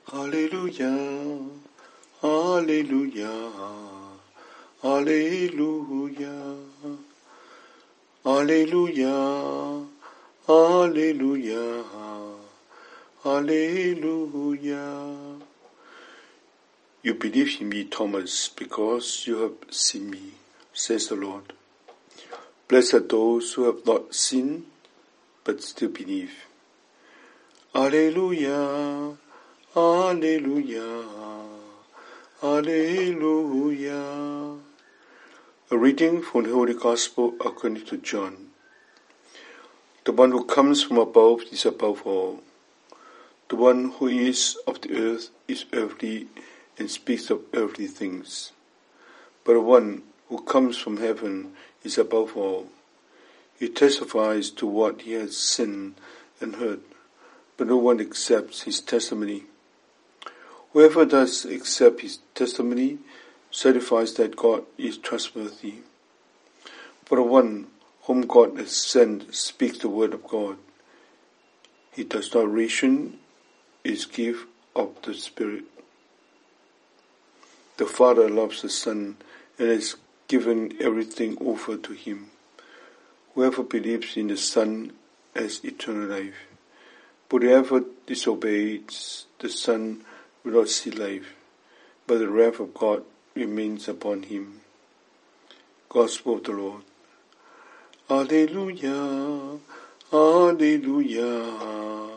Hallelujah, Hallelujah, Hallelujah, Hallelujah, Hallelujah, Hallelujah. You believe in me, Thomas, because you have seen me, says the Lord. Blessed are those who have not seen, but still believe. Alleluia, Alleluia, Alleluia. A reading from the Holy Gospel according to John. The one who comes from above is above all. The one who is of the earth is earthly and speaks of earthly things. But the one who comes from heaven is above all. He testifies to what he has seen and heard, but no one accepts his testimony. Whoever does accept his testimony certifies that God is trustworthy. For the one whom God has sent speaks the word of God. He does not ration his gift of the Spirit. The Father loves the Son and has given everything over to him. Whoever believes in the Son has eternal life. But whoever disobeys the Son will not see life, but the wrath of God remains upon him. Gospel of the Lord. Alleluia, Alleluia,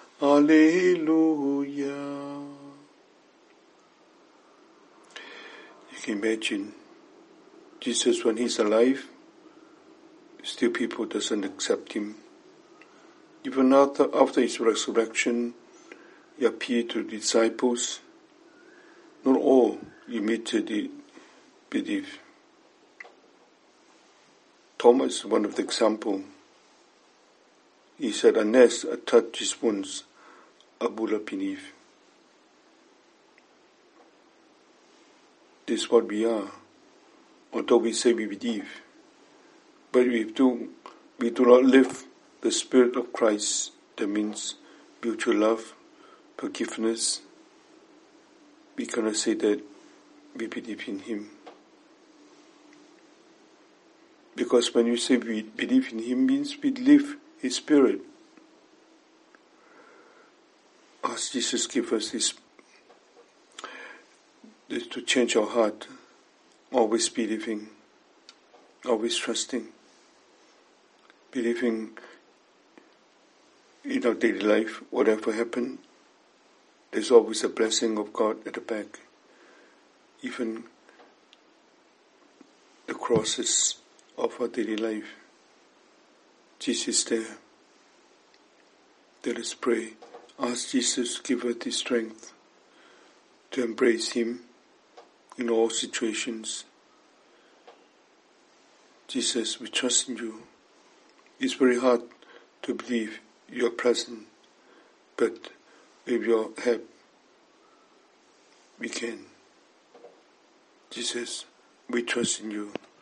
Alleluia. You can imagine Jesus, when he's alive, still people doesn't accept him. Even after his resurrection, he appeared to the disciples. Not all immediately believe. Thomas is one of the example. He said, unless I touch his wounds, I will not believe. This is what we are. Although we say we believe, but we do not live the Spirit of Christ. That means mutual love, forgiveness. We cannot say that we believe in him. Because when you say we believe in him, means we live his Spirit. Ask Jesus give us this to change our heart, always believing, always trusting, believing in our daily life, whatever happened, there's always a blessing of God at the back. Even the crosses of our daily life, Jesus is there. Let us pray. Ask Jesus to give us the strength to embrace him in all situations. Jesus, we trust in you. It's very hard to believe you are present, but with your help, we can. Jesus, we trust in you.